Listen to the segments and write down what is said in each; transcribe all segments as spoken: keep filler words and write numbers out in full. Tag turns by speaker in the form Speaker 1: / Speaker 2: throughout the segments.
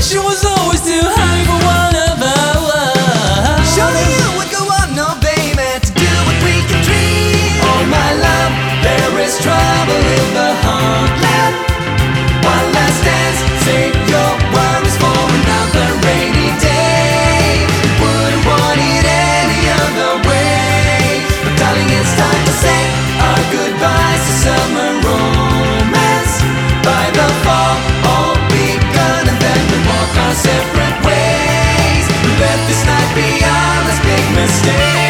Speaker 1: expectation was always too high for one of us.
Speaker 2: Surely you would go on, no baby, to do what we can dream. Oh my love, there is trouble in the heartland. One last dance, save your worries for another rainy day. Wouldn't want it any other way. But darling, it's time to say our goodbyes to summer romance. By the fall, all begun, and then we walk our separate ways. Let this night be our last big mistake.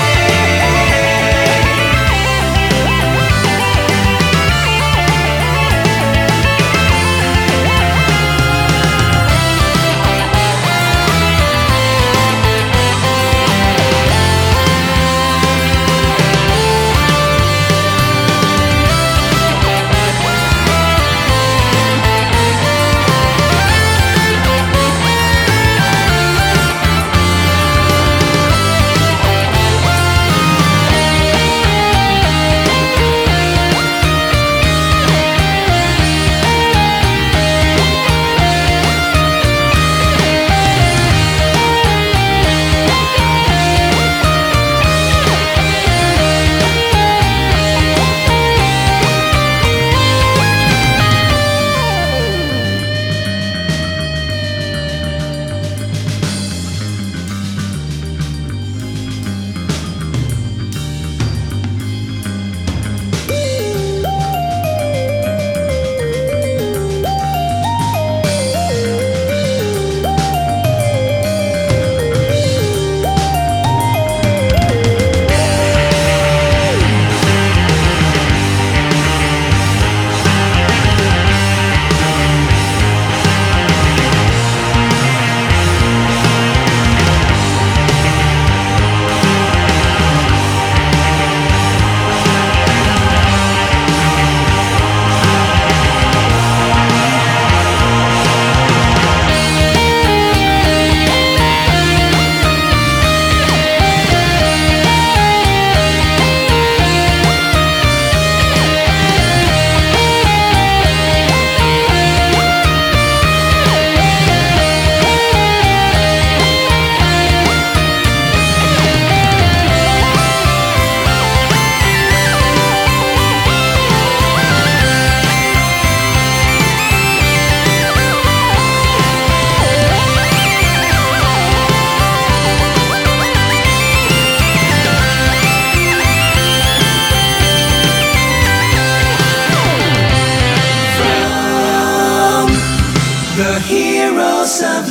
Speaker 2: The heroes of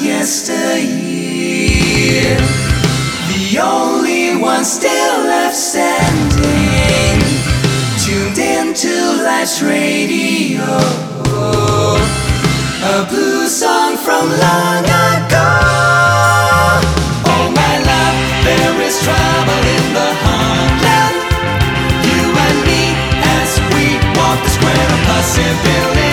Speaker 2: yesteryear, the only ones still left standing, tuned into life's radio. A blue song from long ago. Oh my love, there is trouble in the heartland. You and me as we walk the square of possibility.